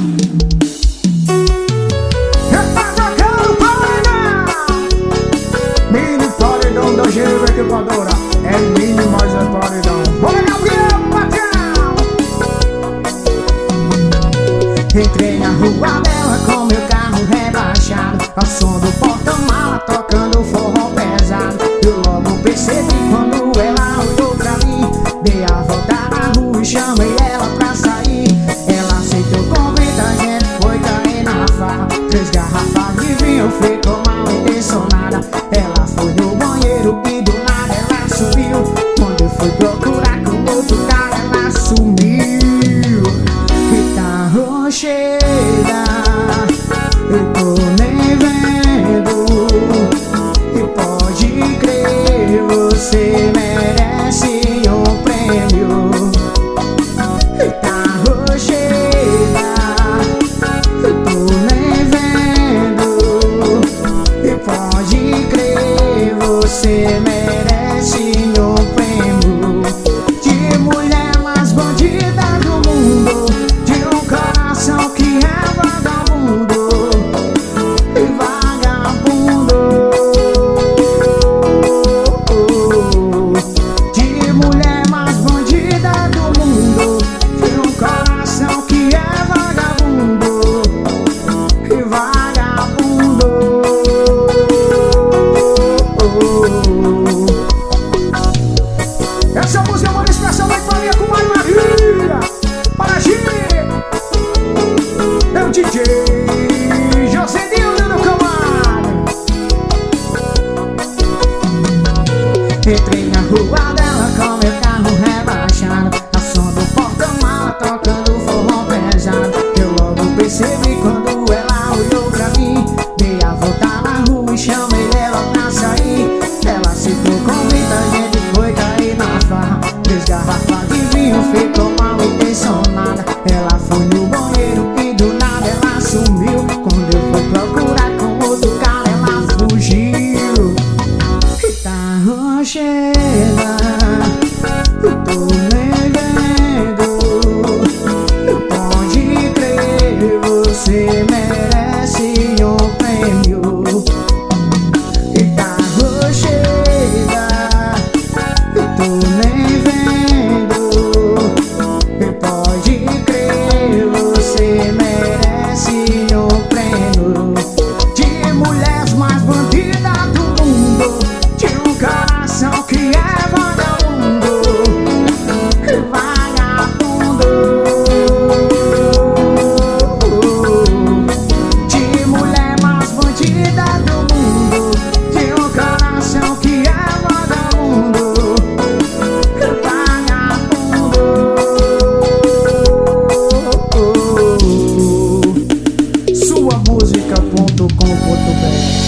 Mini paredão da Gênero Equipadora. É mini, mas é paredão. Bora, Gabriel, patrão! Entrei na rua dela com meu carro rebaixado, ao som do porta-mala tocando forró pesado. Eu logo percebi quando ela olhou pra mim. Dei a volta na rua e chamei ela pra sair. Ela aceitou o convite, a gente foi cair na farra. 3 garrafas de vinho, ficou mal intencionada. Ela foi no banheiro e do nada ela sumiu. Quando eu fui procurar com outro cara, ela sumiu. E tá rocheira, eu tô nem vendo. E pode crer, você merece um prêmio. E tá rocheira, eu tô nem vendo. E pode crer, você merece um prêmio. De mulher mais bandida do mundo, de um coração que é vagabundo. E vagabundo. De mulher mais bandida do mundo, de um coração que é vagabundo. E vagabundo. Essa música é uma expressão da família com Maria Maria. Para G, é o DJ Josenildo do Camargo. Entrei na rua dela com meu carro rebaixado, ao som do porta-mala tocando forró pesado. Eu logo percebi quando ela olhou pra mim. Dei a volta na rua e chamei ela pra sair. Ela aceitou o convite, a gente foi cair na farra. 3 garrafas de vinho, ficou mal intencionada. Ela foi no banheiro e do nada ela sumiu. Quando eu fui procurar com outro cara, ela fugiu. E tá rocheira, eu tô nem vendo. Pode crer, você merece um prêmio. E tá rocheira, eu tô nem vendo. E pode crer, você merece um prêmio. De mulheres mais bandidas do mundo, de um coração que é vagabundo. E vagabundo. De mulher mais bandida do mundo, de um coração que é vagabundo. E vagabundo. Suamusica.com.br